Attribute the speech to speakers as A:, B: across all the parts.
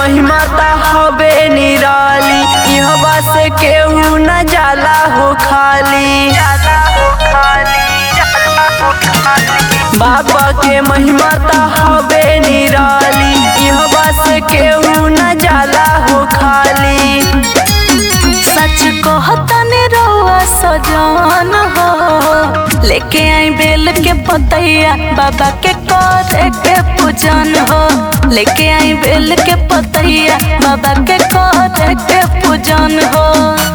A: महिमा ता हवे निराली, इहवा से केहू न जाला हो खाली। बाबा के महिमा ता हवे निराली, इहवा से केहू न जाला हो खाली।
B: सच कहता ने रउआ सजान हो, लेके आई बेल के पतैया बाबा के करे के पूजन हो। लेके आई बेल के पतैया बाबा के करे के पूजन हो।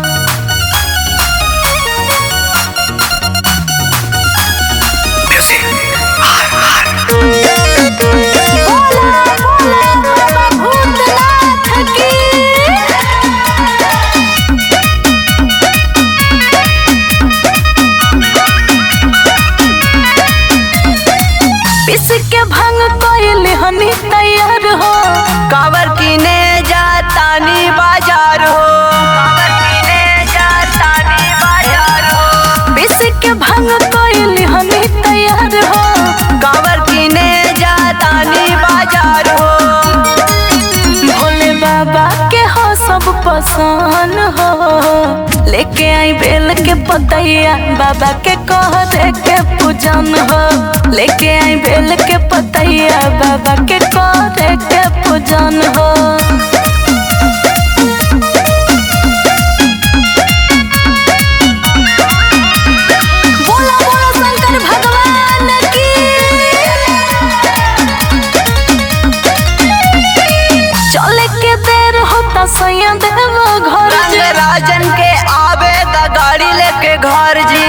B: के भंग कोयल हनी तैयार हो,
A: कावर किने जातानी बाजार हो।
B: बिस के भंग कोयल हनी तैयार हो,
A: कावर किने जातानी बाजार हो।
B: भोले बाबा के हो सब पसंद हो, लेके आई बेल के पतैया बाबा के करे के पूजन हो। लेके आई बेल के पतैया बाबा के करे के पूजन हो। बोला बोला शंकर भगवान की। चले के देर होता सैया देव घर
A: रंग राजन के आवे दा गाड़ी लेके घर जी।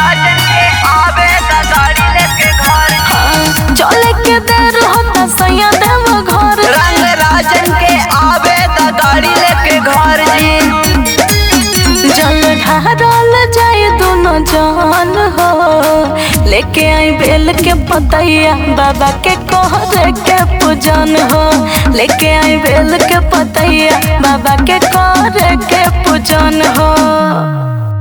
B: चले के देर होता सैया देव घर।
A: रंग राजन के आवे दा गाड़ी लेके घर जी।
B: जल ढारल जाए दोनों जान हो, लेके आई बेल के पतैया बाबा के करे के पूजन हो। लेके आई बेल के पतैया बाबा के करे के पूजन हो।